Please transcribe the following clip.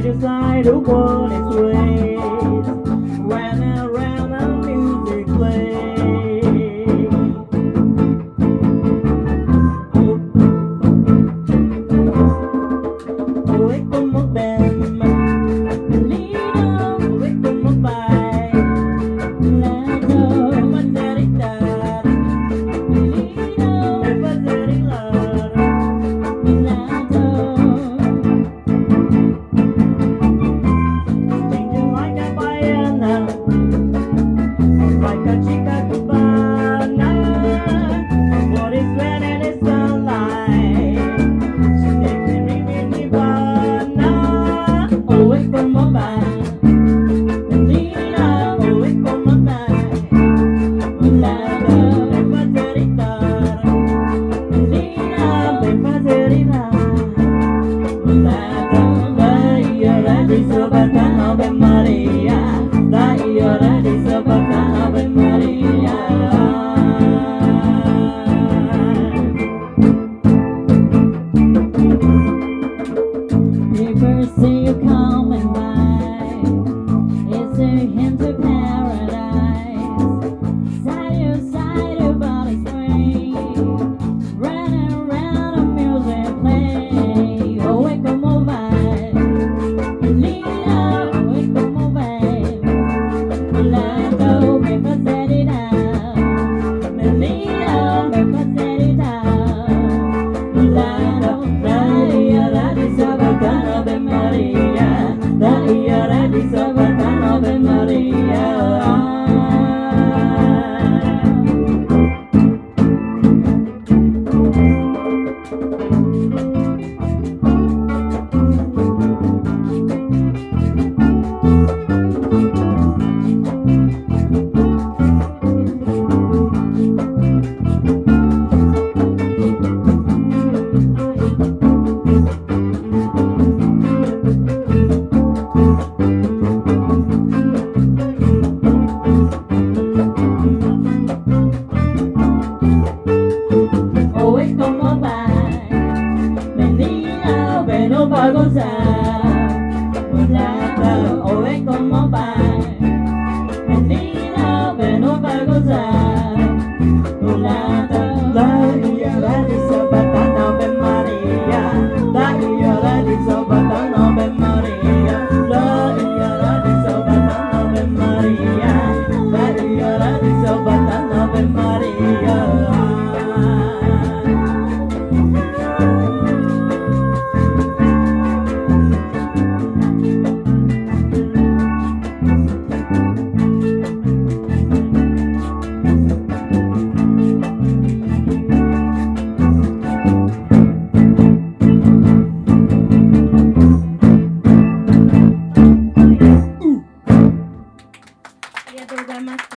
just like the world its ways. Round and round the music plays. Oi como bem, lindo, oi como vai, lado, é fazer estar, lindo, é fazer hilar, lado. Changing like a baiana, like a chica cubana. What is red and it's sunlight. She makes me ring in Nirvana. Oh, it's from my back. Melina, oh, it's from my back. Mulata, ven fazer estar. Melina, ven fazer hilar. Mulata, vai hora de sobacar Ave Maria. Vai hora de sobacar Ave Maria. Never see you coming back.